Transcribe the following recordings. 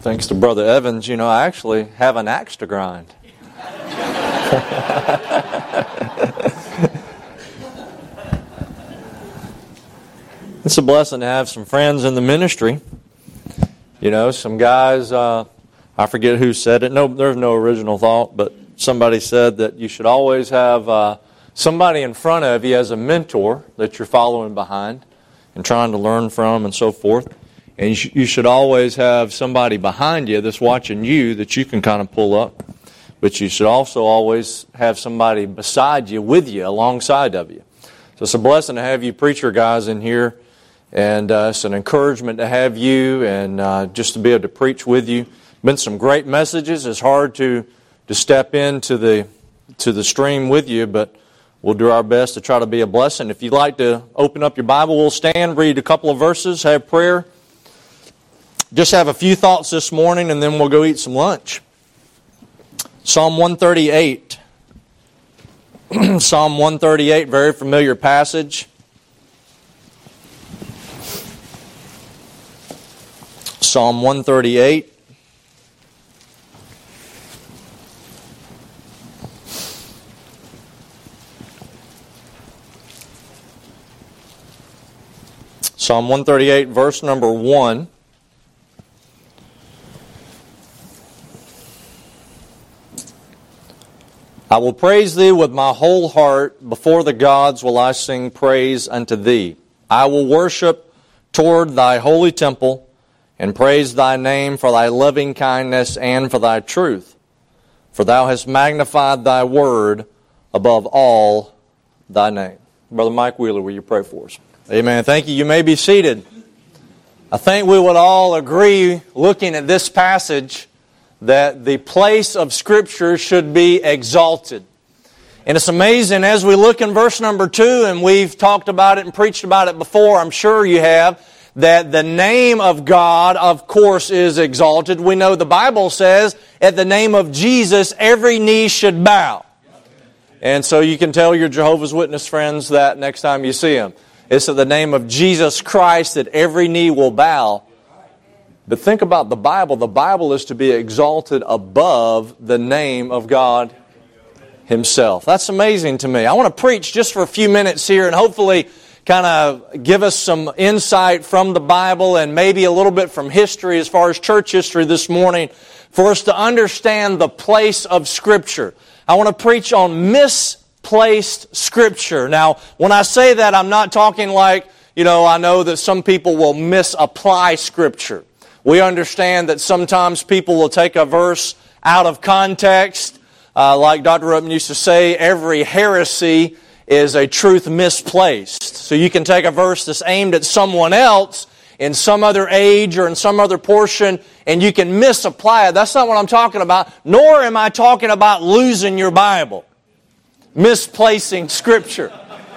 Thanks to Brother Evans, I actually have an axe to grind. It's a blessing to have some friends in the ministry. Some guys, I forget who said it. No, there's no original thought, but somebody said that you should always have somebody in front of you as a mentor that you're following behind and trying to learn from and so forth. And you should always have somebody behind you that's watching you that you can kind of pull up. But you should also always have somebody beside you, with you, alongside of you. So it's a blessing to have you preacher guys in here. And it's an encouragement to have you and just to be able to preach with you. Been some great messages. It's hard to step into the stream with you, but we'll do our best to try to be a blessing. If you'd like to open up your Bible, we'll stand, read a couple of verses, have prayer. Just have a few thoughts this morning, and then we'll go eat some lunch. Psalm 138. Psalm 138, very familiar passage. Psalm 138. Psalm 138, verse number 1. I will praise Thee with my whole heart. Before the gods will I sing praise unto Thee. I will worship toward Thy holy temple and praise Thy name for Thy loving kindness and for Thy truth. For Thou hast magnified Thy word above all Thy name. Brother Mike Wheeler, will you pray for us? Amen. Thank you. You may be seated. I think we would all agree, looking at this passage, that the place of Scripture should be exalted. And it's amazing as we look in verse number 2, and we've talked about it and preached about it before, I'm sure you have, that the name of God, of course, is exalted. We know the Bible says, at the name of Jesus, every knee should bow. And so you can tell your Jehovah's Witness friends that next time you see them. It's at the name of Jesus Christ that every knee will bow. But think about the Bible. The Bible is to be exalted above the name of God Himself. That's amazing to me. I want to preach just for a few minutes here and hopefully kind of give us some insight from the Bible and maybe a little bit from history as far as church history this morning for us to understand the place of Scripture. I want to preach on misplaced Scripture. Now, when I say that, I'm not talking like, I know that some people will misapply Scripture. We understand that sometimes people will take a verse out of context. Like Dr. Ruppman used to say, every heresy is a truth misplaced. So you can take a verse that's aimed at someone else in some other age or in some other portion, and you can misapply it. That's not what I'm talking about, nor am I talking about losing your Bible. Misplacing Scripture.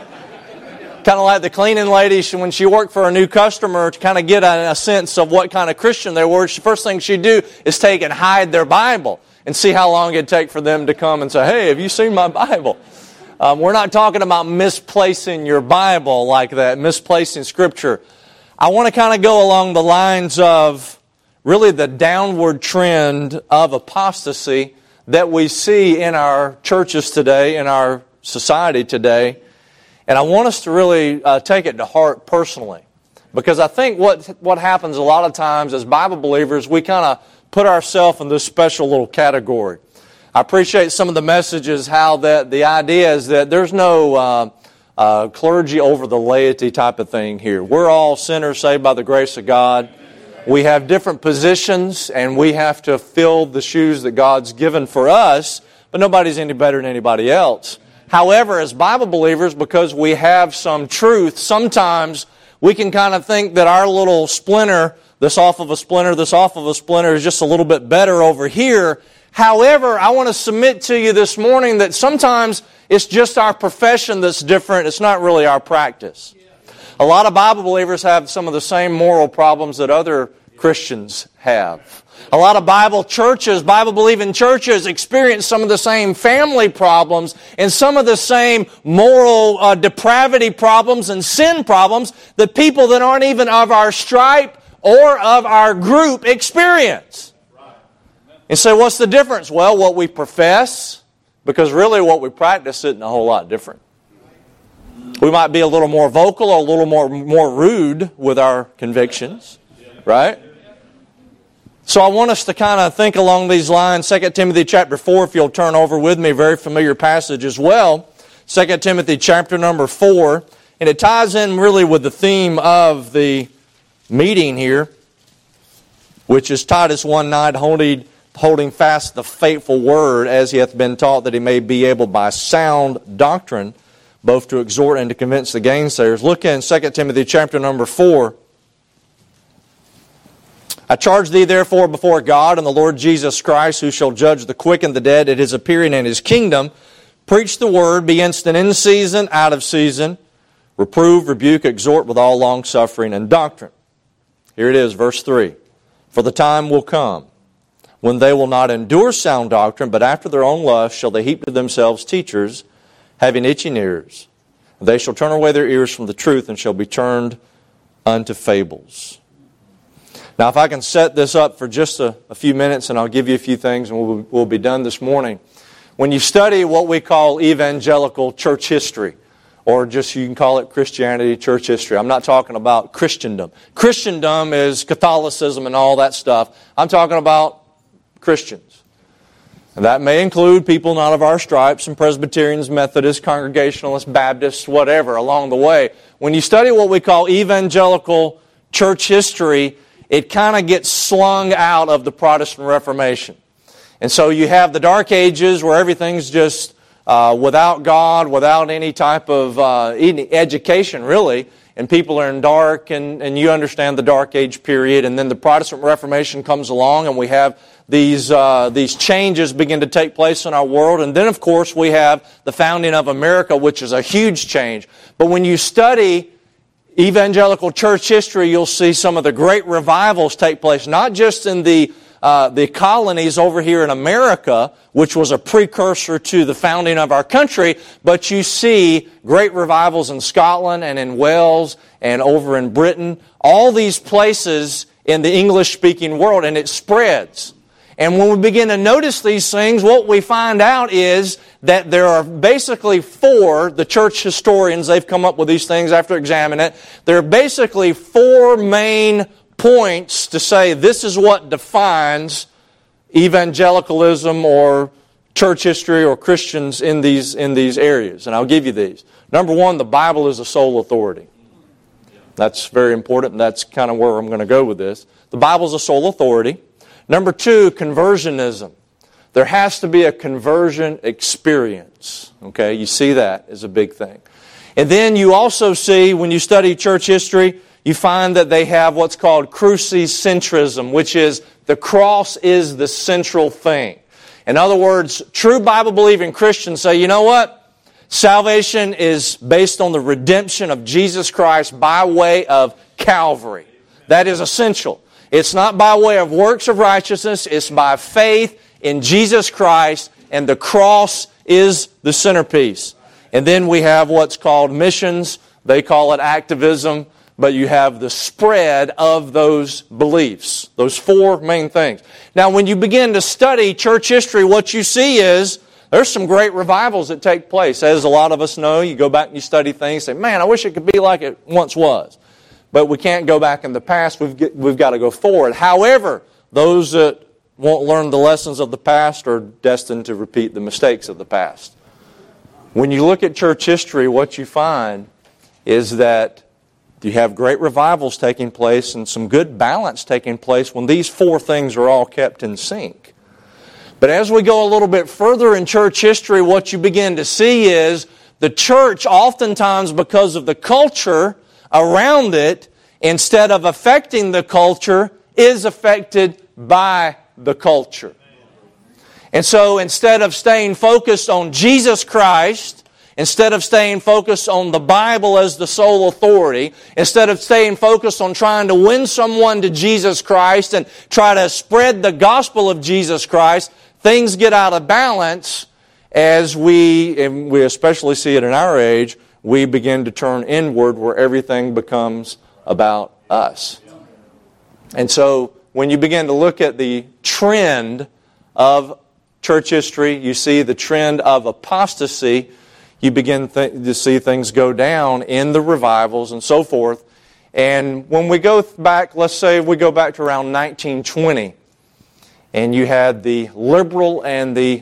Kind of like the cleaning lady, when she worked for a new customer to kind of get a sense of what kind of Christian they were, the first thing she'd do is take and hide their Bible and see how long it'd take for them to come and say, hey, have you seen my Bible? We're not talking about misplacing your Bible like that, misplacing Scripture. I want to kind of go along the lines of really the downward trend of apostasy that we see in our churches today, in our society today. And I want us to really take it to heart personally. Because I think what happens a lot of times as Bible believers, we kind of put ourselves in this special little category. I appreciate some of the messages, how that the idea is that there's no clergy over the laity type of thing here. We're all sinners saved by the grace of God. We have different positions, and we have to fill the shoes that God's given for us, but nobody's any better than anybody else. However, as Bible believers, because we have some truth, sometimes we can kind of think that our little splinter, this off of a splinter, this off of a splinter, is just a little bit better over here. However, I want to submit to you this morning that sometimes it's just our profession that's different. It's not really our practice. A lot of Bible believers have some of the same moral problems that other Christians have. A lot of Bible-believing churches experience some of the same family problems and some of the same moral depravity problems and sin problems that people that aren't even of our stripe or of our group experience. And so what's the difference? Well, what we profess, because really what we practice isn't a whole lot different. We might be a little more vocal or a little more rude with our convictions, right? So I want us to kind of think along these lines. 2 Timothy chapter 4, if you'll turn over with me, very familiar passage as well. 2 Timothy chapter number 4. And it ties in really with the theme of the meeting here, which is Titus 1:9, holding fast the faithful word as he hath been taught, that he may be able by sound doctrine both to exhort and to convince the gainsayers. Look in 2 Timothy chapter number 4. I charge thee therefore before God and the Lord Jesus Christ, who shall judge the quick and the dead at his appearing in his kingdom, preach the word, be instant in season, out of season, reprove, rebuke, exhort with all longsuffering and doctrine. Here it is, verse 3. For the time will come when they will not endure sound doctrine, but after their own lust shall they heap to themselves teachers, having itching ears. They shall turn away their ears from the truth and shall be turned unto fables. Now, if I can set this up for just a few minutes, and I'll give you a few things, and we'll be done this morning. When you study what we call evangelical church history, or just you can call it Christianity, church history. I'm not talking about Christendom. Christendom is Catholicism and all that stuff. I'm talking about Christians. And that may include people not of our stripes, and Presbyterians, Methodists, Congregationalists, Baptists, whatever, along the way. When you study what we call evangelical church history, it kind of gets slung out of the Protestant Reformation. And so you have the Dark Ages where everything's just without God, without any type of education, really. And people are in dark, and you understand the Dark Age period. And then the Protestant Reformation comes along, and we have these changes begin to take place in our world. And then, of course, we have the founding of America, which is a huge change. But when you study evangelical church history, you'll see some of the great revivals take place, not just in the colonies over here in America, which was a precursor to the founding of our country, but you see great revivals in Scotland and in Wales and over in Britain, all these places in the English-speaking world, and it spreads. And when we begin to notice these things, what we find out is that there are basically four, the church historians, they've come up with these things after examining it, there are basically four main points to say this is what defines evangelicalism or church history or Christians in these areas. And I'll give you these. Number one, the Bible is the sole authority. That's very important, and that's kind of where I'm going to go with this. The Bible is the sole authority. Number two, conversionism. There has to be a conversion experience. Okay, you see that as a big thing. And then you also see, when you study church history, you find that they have what's called crucicentrism, which is the cross is the central thing. In other words, true Bible-believing Christians say, you know what? Salvation is based on the redemption of Jesus Christ by way of Calvary. That is essential. It's not by way of works of righteousness. It's by faith in Jesus Christ, and the cross is the centerpiece. And then we have what's called missions. They call it activism. But you have the spread of those beliefs. Those four main things. Now, when you begin to study church history, what you see is there's some great revivals that take place. As a lot of us know, you go back and you study things, say, man, I wish it could be like it once was. But we can't go back in the past. We've got to go forward. However, those that won't learn the lessons of the past are destined to repeat the mistakes of the past. When you look at church history, what you find is that you have great revivals taking place and some good balance taking place when these four things are all kept in sync. But as we go a little bit further in church history, what you begin to see is the church, oftentimes because of the culture around it, instead of affecting the culture, is affected by the culture. And so instead of staying focused on Jesus Christ, instead of staying focused on the Bible as the sole authority, instead of staying focused on trying to win someone to Jesus Christ and try to spread the gospel of Jesus Christ, things get out of balance as and we especially see it in our age, we begin to turn inward where everything becomes about us. And so when you begin to look at the trend of church history, you see the trend of apostasy. You begin to see things go down in the revivals and so forth. And when we go back, let's say we go back to around 1920, and you had the liberal and the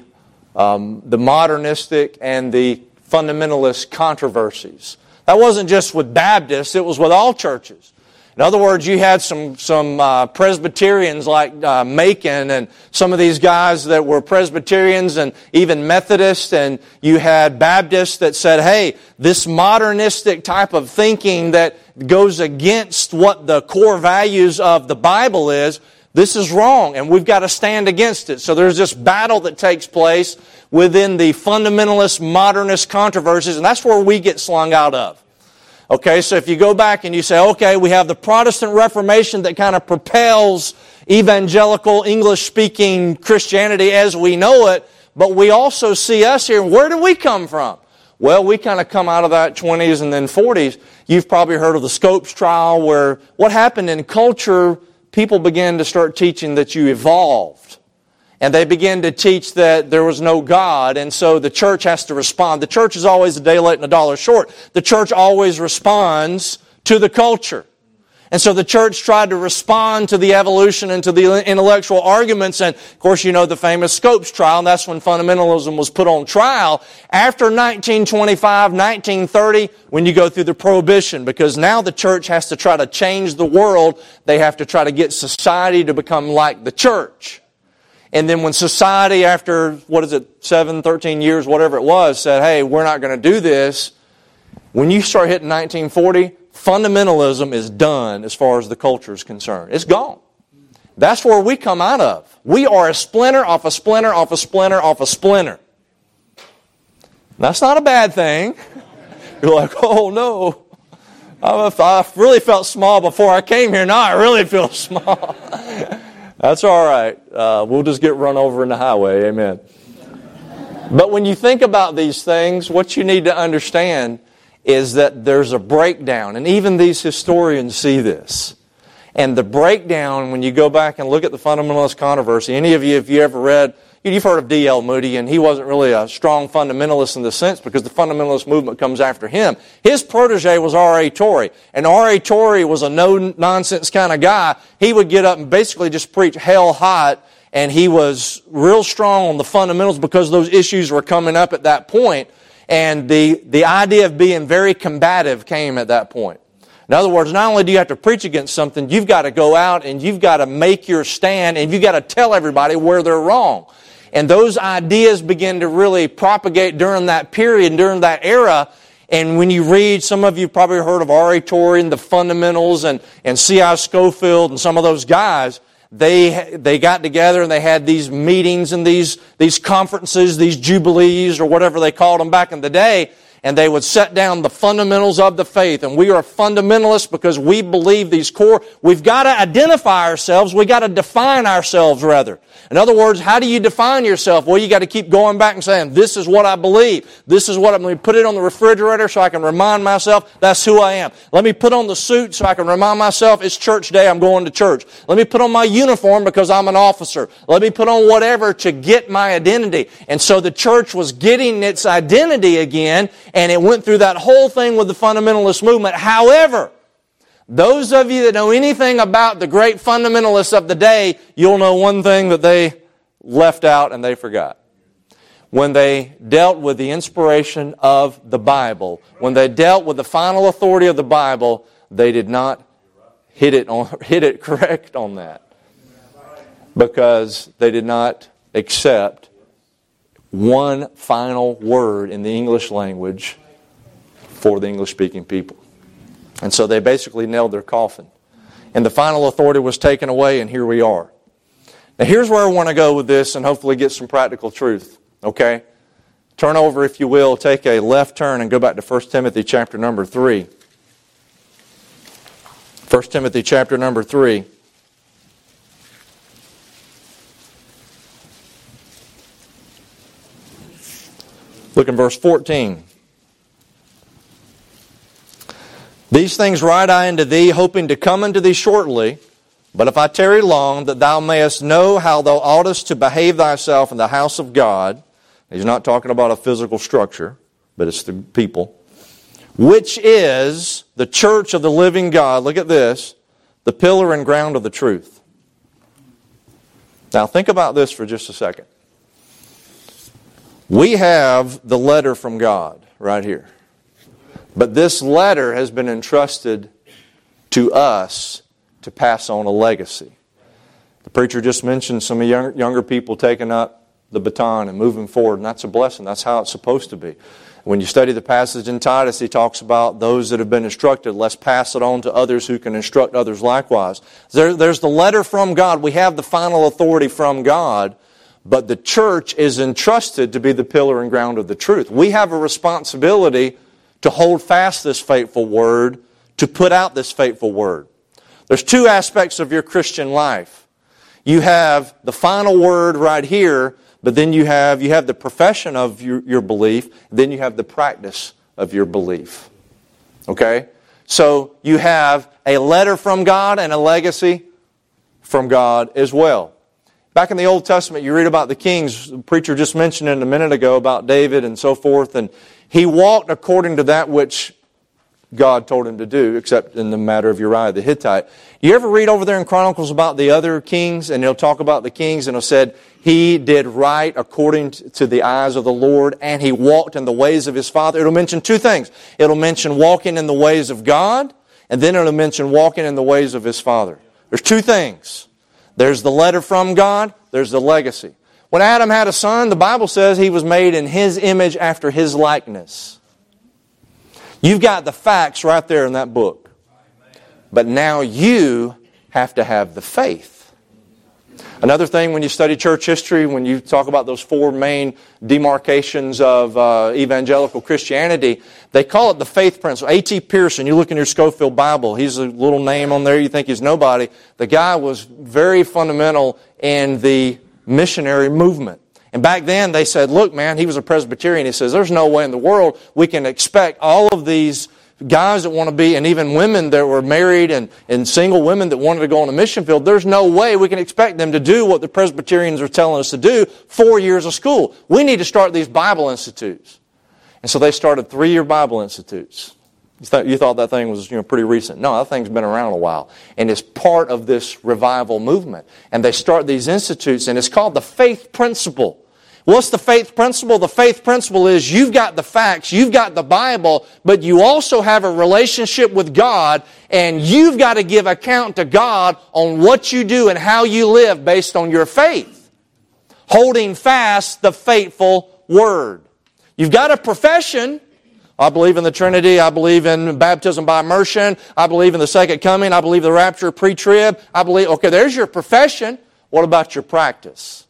modernistic and the fundamentalist controversies. That wasn't just with Baptists, it was with all churches. In other words, you had some Presbyterians like Macon and some of these guys that were Presbyterians and even Methodists, and you had Baptists that said, hey, this modernistic type of thinking that goes against what the core values of the Bible is, this is wrong, and we've got to stand against it. So there's this battle that takes place within the fundamentalist, modernist controversies, and that's where we get slung out of. Okay, so if you go back and you say, okay, we have the Protestant Reformation that kind of propels evangelical, English-speaking Christianity as we know it, but we also see us here. Where do we come from? Well, we kind of come out of that 20s and then 40s. You've probably heard of the Scopes trial, where what happened in culture, people began to start teaching that you evolved. And they began to teach that there was no God, and so the church has to respond. The church is always a day late and a dollar short. The church always responds to the culture. And so the church tried to respond to the evolution and to the intellectual arguments. And, of course, you know the famous Scopes trial, and that's when fundamentalism was put on trial. After 1925, 1930, when you go through the Prohibition, because now the church has to try to change the world. They have to try to get society to become like the church. And then when society, after, 7, 13 years, whatever it was, said, hey, we're not going to do this, when you start hitting 1940, fundamentalism is done as far as the culture is concerned. It's gone. That's where we come out of. We are a splinter off a splinter off a splinter off a splinter. That's not a bad thing. You're like, oh no. I really felt small before I came here. Now I really feel small. That's all right. We'll just get run over in the highway. Amen. But when you think about these things, what you need to understand is that there's a breakdown. And even these historians see this. And the breakdown, when you go back and look at the fundamentalist controversy, any of you, if you ever read, you've heard of D.L. Moody, and he wasn't really a strong fundamentalist in the sense because the fundamentalist movement comes after him. His protege was R.A. Torrey, and R.A. Torrey was a no-nonsense kind of guy. He would get up and basically just preach hell hot, and he was real strong on the fundamentals because those issues were coming up at that point, and the idea of being very combative came at that point. In other words, not only do you have to preach against something, you've got to go out and you've got to make your stand, and you've got to tell everybody where they're wrong. And those ideas begin to really propagate during that period, during that era. And when you read, some of you probably heard of R.A. Torrey and the Fundamentals and C.I. Scofield and some of those guys. They got together and they had these meetings and these conferences, these jubilees or whatever they called them back in the day. And they would set down the fundamentals of the faith. And we are fundamentalists because we believe these core. We've got to identify ourselves. We've got to define ourselves, rather. In other words, how do you define yourself? Well, you got to keep going back and saying, this is what I believe. This is what I'm going to put it on the refrigerator so I can remind myself that's who I am. Let me put on the suit so I can remind myself it's church day, I'm going to church. Let me put on my uniform because I'm an officer. Let me put on whatever to get my identity. And so the church was getting its identity again, and it went through that whole thing with the fundamentalist movement. However, those of you that know anything about the great fundamentalists of the day, you'll know one thing that they left out and they forgot. When they dealt with the inspiration of the Bible, when they dealt with the final authority of the Bible, they did not hit it correct on that. Because they did not accept one final word in the English language for the English-speaking people. And so they basically nailed their coffin. And the final authority was taken away, and here we are. Now here's where I want to go with this and hopefully get some practical truth. Okay? Turn over, if you will, take a left turn and go back to 1 Timothy chapter number 3. 1 Timothy chapter number 3. Look in verse 14. These things write I unto thee, hoping to come unto thee shortly. But if I tarry long, that thou mayest know how thou oughtest to behave thyself in the house of God. He's not talking about a physical structure, but it's the people. Which is the church of the living God. Look at this. The pillar and ground of the truth. Now think about this for just a second. We have the letter from God right here. But this letter has been entrusted to us to pass on a legacy. The preacher just mentioned some younger people taking up the baton and moving forward, and that's a blessing. That's how it's supposed to be. When you study the passage in Titus, he talks about those that have been instructed, let's pass it on to others who can instruct others likewise. There's the letter from God. We have the final authority from God, but the church is entrusted to be the pillar and ground of the truth. We have a responsibility to hold fast this faithful word, to put out this faithful word. There's two aspects of your Christian life. You have the final word right here, but then you have the profession of your belief, then you have the practice of your belief. Okay? So you have a letter from God and a legacy from God as well. Back in the Old Testament, you read about the kings. The preacher just mentioned it a minute ago about David and so forth, and he walked according to that which God told him to do, except in the matter of Uriah the Hittite. You ever read over there in Chronicles about the other kings, and he'll talk about the kings, and he'll said, he did right according to the eyes of the Lord, and he walked in the ways of his father. It'll mention two things. It'll mention walking in the ways of God, and then it'll mention walking in the ways of his father. There's two things. There's the letter from God, there's the legacy. When Adam had a son, the Bible says he was made in his image after his likeness. You've got the facts right there in that book. But now you have to have the faith. Another thing when you study church history, when you talk about those four main demarcations of evangelical Christianity, they call it the faith principle. A.T. Pierson, you look in your Scofield Bible, he's a little name on there, you think he's nobody. The guy was very fundamental in the missionary movement. And back then they said, look man, he was a Presbyterian. He says, there's no way in the world we can expect all of these guys that want to be, and even women that were married and single women that wanted to go on a mission field, there's no way we can expect them to do what the Presbyterians are telling us to do, 4 years of school. We need to start these Bible institutes. And so they started 3-year Bible institutes. You thought that thing was pretty recent. No, that thing's been around a while. And it's part of this revival movement. And they start these institutes, and it's called the faith principle. What's the faith principle? The faith principle is you've got the facts, you've got the Bible, but you also have a relationship with God, and you've got to give account to God on what you do and how you live based on your faith. Holding fast the faithful Word. You've got a profession. I believe in the Trinity. I believe in baptism by immersion. I believe in the second coming. I believe the rapture, pre-trib. Okay, there's your profession. What about your practice?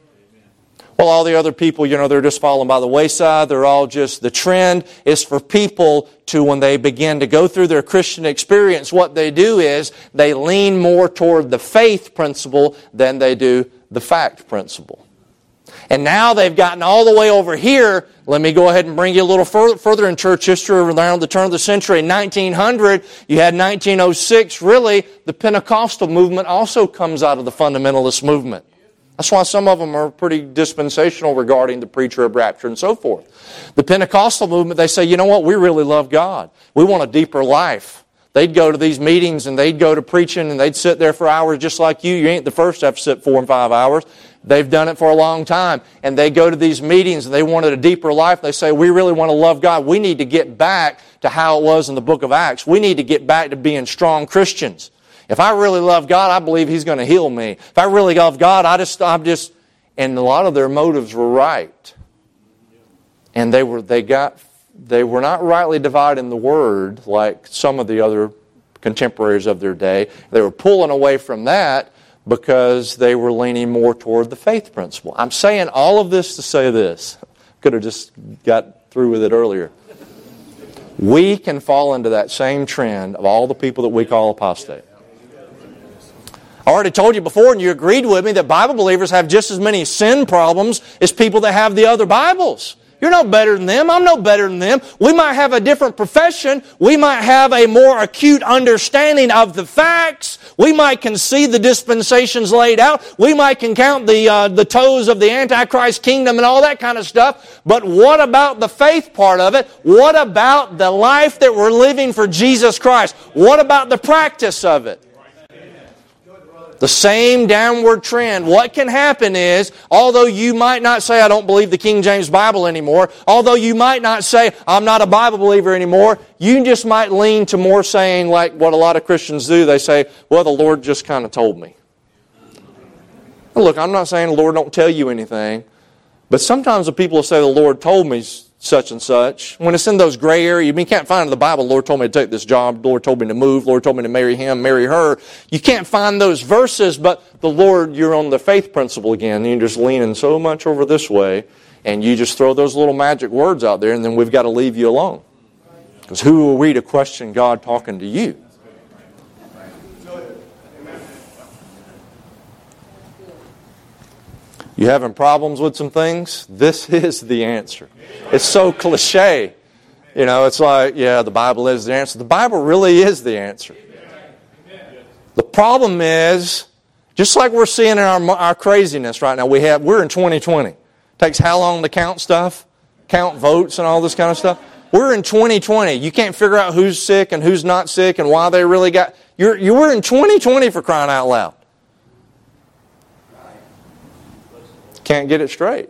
Well, all the other people, they're just falling by the wayside. They're all just, the trend is for people to, when they begin to go through their Christian experience, what they do is they lean more toward the faith principle than they do the fact principle. And now they've gotten all the way over here. Let me go ahead and bring you a little further in church history around the turn of the century. In 1900, you had 1906. Really, the Pentecostal movement also comes out of the fundamentalist movement. That's why some of them are pretty dispensational regarding the pre-trib rapture and so forth. The Pentecostal movement, they say, you know what, we really love God. We want a deeper life. They'd go to these meetings and they'd go to preaching and they'd sit there for hours just like you. You ain't the first to have to sit 4 and 5 hours. They've done it for a long time. And they go to these meetings and they wanted a deeper life. They say, we really want to love God. We need to get back to how it was in the book of Acts. We need to get back to being strong Christians. If I really love God, I believe He's going to heal me. If I really love God, and a lot of their motives were right. And they were not rightly dividing the Word like some of the other contemporaries of their day. They were pulling away from that because they were leaning more toward the faith principle. I'm saying all of this to say this. Could have just got through with it earlier. We can fall into that same trend of all the people that we call apostate. I already told you before, and you agreed with me, that Bible believers have just as many sin problems as people that have the other Bibles. You're no better than them. I'm no better than them. We might have a different profession. We might have a more acute understanding of the facts. We might can see the dispensations laid out. We might can count the toes of the Antichrist kingdom and all that kind of stuff. But what about the faith part of it? What about the life that we're living for Jesus Christ? What about the practice of it? The same downward trend. What can happen is, although you might not say, I don't believe the King James Bible anymore, although you might not say, I'm not a Bible believer anymore, you just might lean to more saying like what a lot of Christians do. They say, well, the Lord just kind of told me. Look, I'm not saying the Lord don't tell you anything, but sometimes the people will say, the Lord told me such and such. When it's in those gray areas, you can't find in the Bible, the Lord told me to take this job, the Lord told me to move, the Lord told me to marry him, marry her. You can't find those verses, but the Lord, you're on the faith principle again. You're just leaning so much over this way, and you just throw those little magic words out there, and then we've got to leave you alone. Because who are we to question God talking to you? You having problems with some things? This is the answer. It's so cliche. You know, it's like, yeah, the Bible is the answer. The Bible really is the answer. The problem is, just like we're seeing in our craziness right now, we're in 2020. It takes how long to count stuff? Count votes and all this kind of stuff? We're in 2020. You can't figure out who's sick and who's not sick and why they really got... We're in 2020 for crying out loud. Can't get it straight.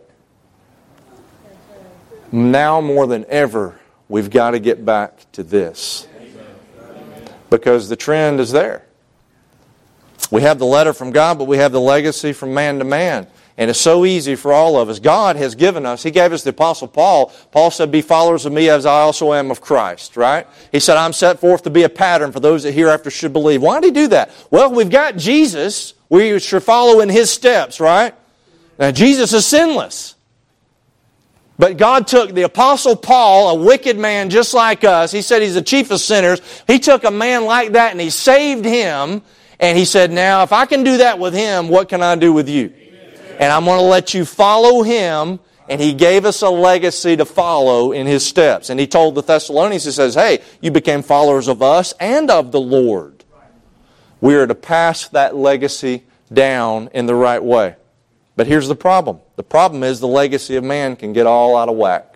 Now more than ever, we've got to get back to this. Because the trend is there. We have the letter from God, but we have the legacy from man to man. And it's so easy for all of us. God has given us, He gave us the Apostle Paul. Paul said, be followers of me as I also am of Christ, right? He said, I'm set forth to be a pattern for those that hereafter should believe. Why did He do that? Well, we've got Jesus. We should follow in His steps, right? Now, Jesus is sinless. But God took the Apostle Paul, a wicked man just like us. He said he's the chief of sinners. He took a man like that and He saved him. And He said, now, if I can do that with him, what can I do with you? And I'm going to let you follow him. And He gave us a legacy to follow in His steps. And He told the Thessalonians, He says, hey, you became followers of us and of the Lord. We are to pass that legacy down in the right way. But here's the problem. The problem is the legacy of man can get all out of whack.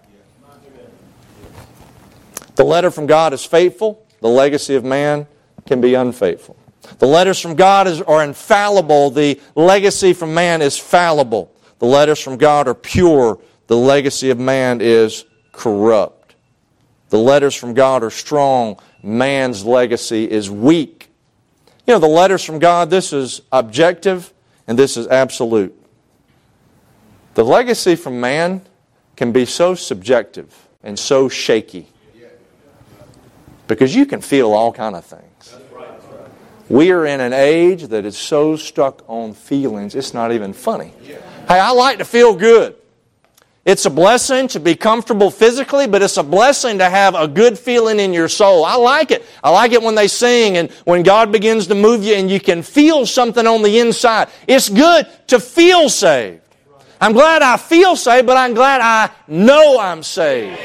The letter from God is faithful. The legacy of man can be unfaithful. The letters from God are infallible. The legacy from man is fallible. The letters from God are pure. The legacy of man is corrupt. The letters from God are strong. Man's legacy is weak. You know, the letters from God, this is objective and this is absolute. The legacy from man can be so subjective and so shaky. Because you can feel all kind of things. We are in an age that is so stuck on feelings, it's not even funny. Hey, I like to feel good. It's a blessing to be comfortable physically, but it's a blessing to have a good feeling in your soul. I like it. I like it when they sing and when God begins to move you and you can feel something on the inside. It's good to feel saved. I'm glad I feel saved, but I'm glad I know I'm saved.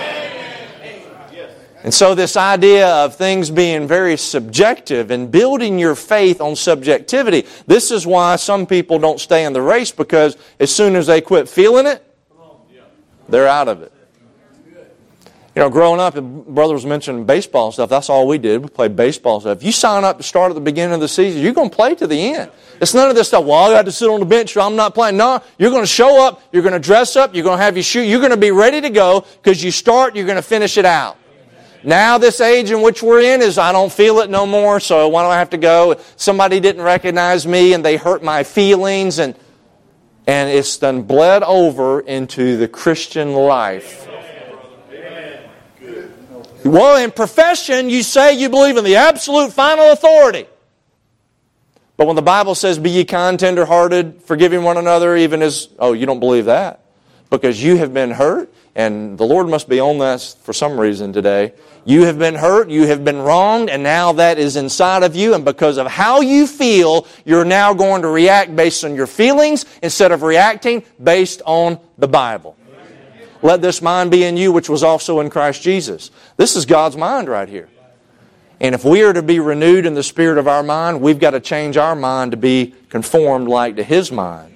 And so this idea of things being very subjective and building your faith on subjectivity, this is why some people don't stay in the race, because as soon as they quit feeling it, they're out of it. You know, growing up, brothers mentioned baseball stuff. That's all we did. We played baseball stuff. If you sign up to start at the beginning of the season, you're going to play to the end. It's none of this stuff, well, I got to sit on the bench, so I'm not playing. No, you're going to show up, you're going to dress up, you're going to have your shoe, you're going to be ready to go, because you start, you're going to finish it out. Now this age in which we're in is I don't feel it no more, so why do I have to go? Somebody didn't recognize me and they hurt my feelings, and it's then bled over into the Christian life. Well, in profession, you say you believe in the absolute final authority. But when the Bible says, be ye kind, tender-hearted, forgiving one another, even as... Oh, you don't believe that. Because you have been hurt, and the Lord must be on that for some reason today. You have been hurt, you have been wronged, and now that is inside of you. And because of how you feel, you're now going to react based on your feelings instead of reacting based on the Bible. Let this mind be in you, which was also in Christ Jesus. This is God's mind right here. And if we are to be renewed in the spirit of our mind, we've got to change our mind to be conformed like to His mind.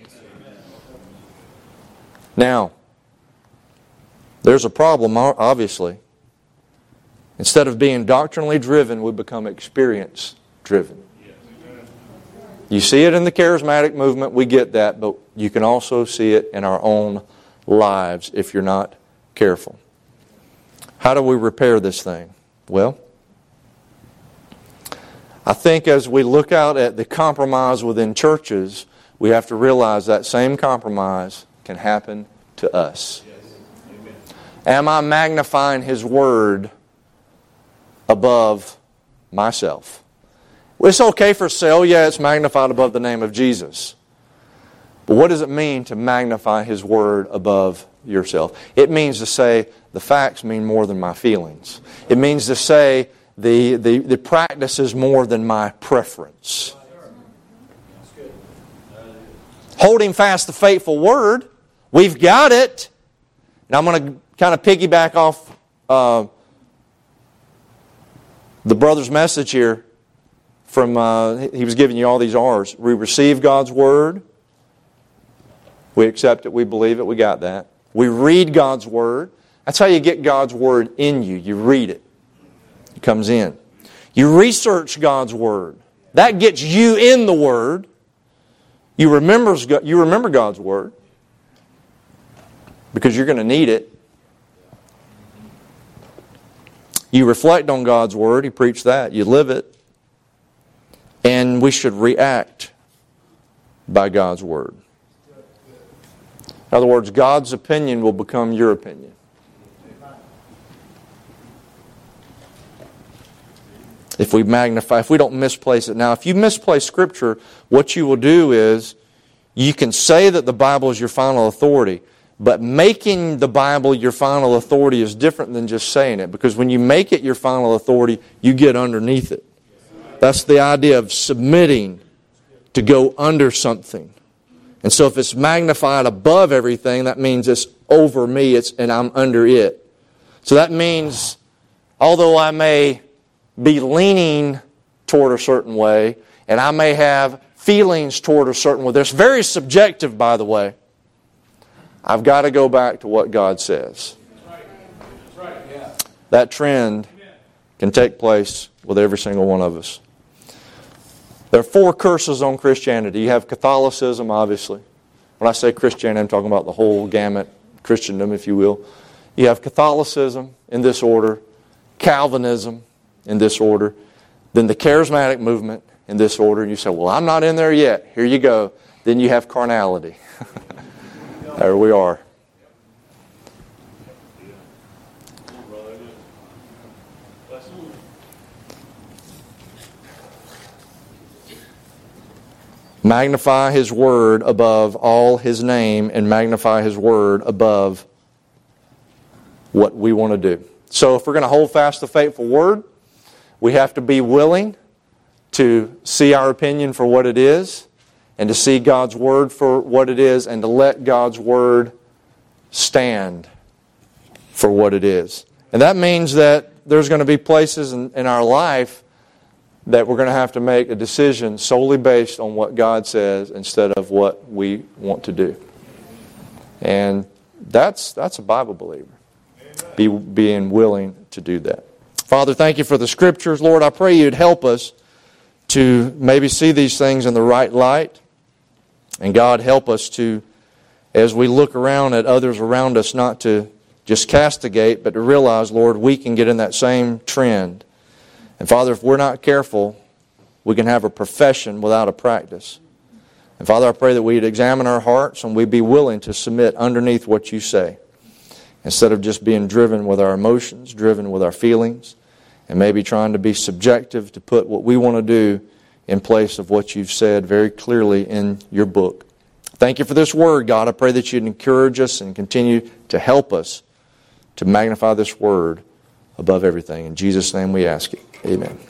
Now, there's a problem, obviously. Instead of being doctrinally driven, we become experience driven. You see it in the charismatic movement, we get that, but you can also see it in our own lives if you're not careful. How do we repair this thing? Well, I think as we look out at the compromise within churches, we have to realize that same compromise can happen to us. Am I magnifying His Word above myself? Well, it's okay for sale. Yeah, it's magnified above the name of Jesus. But what does it mean to magnify His Word above yourself? It means to say the facts mean more than my feelings. It means to say the practice is more than my preference. Holding fast the faithful Word, we've got it. And I'm going to kind of piggyback off the brother's message here. From he was giving you all these R's. We receive God's Word. We accept it. We believe it. We got that. We read God's Word. That's how you get God's Word in you. You read it. It comes in. You research God's Word. That gets you in the Word. You remember God's Word because you're going to need it. You reflect on God's Word. He preached that. You live it. And we should react by God's Word. In other words, God's opinion will become your opinion. If we magnify, if we don't misplace it. Now, if you misplace Scripture, what you will do is, you can say that the Bible is your final authority, but making the Bible your final authority is different than just saying it. Because when you make it your final authority, you get underneath it. That's the idea of submitting to go under something. And so if it's magnified above everything, that means it's over me and I'm under it. So that means, although I may be leaning toward a certain way, and I may have feelings toward a certain way, that's very subjective, by the way, I've got to go back to what God says. That trend can take place with every single one of us. There are 4 curses on Christianity. You have Catholicism, obviously. When I say Christianity, I'm talking about the whole gamut, Christendom, if you will. You have Catholicism in this order, Calvinism in this order, then the charismatic movement in this order. And you say, well, I'm not in there yet. Here you go. Then you have carnality. There we are. Magnify His Word above all His name and magnify His Word above what we want to do. So if we're going to hold fast the faithful Word, we have to be willing to see our opinion for what it is and to see God's Word for what it is and to let God's Word stand for what it is. And that means that there's going to be places in our life that we're going to have to make a decision solely based on what God says instead of what we want to do. And that's a Bible believer. Being willing to do that. Father, thank you for the Scriptures. Lord, I pray you'd help us to maybe see these things in the right light. And God, help us to, as we look around at others around us, not to just castigate, but to realize, Lord, we can get in that same trend. And Father, if we're not careful, we can have a profession without a practice. And Father, I pray that we'd examine our hearts and we'd be willing to submit underneath what you say, instead of just being driven with our emotions, driven with our feelings, and maybe trying to be subjective to put what we want to do in place of what you've said very clearly in your book. Thank you for this word, God. I pray that you'd encourage us and continue to help us to magnify this word above everything. In Jesus' name we ask it. Amen.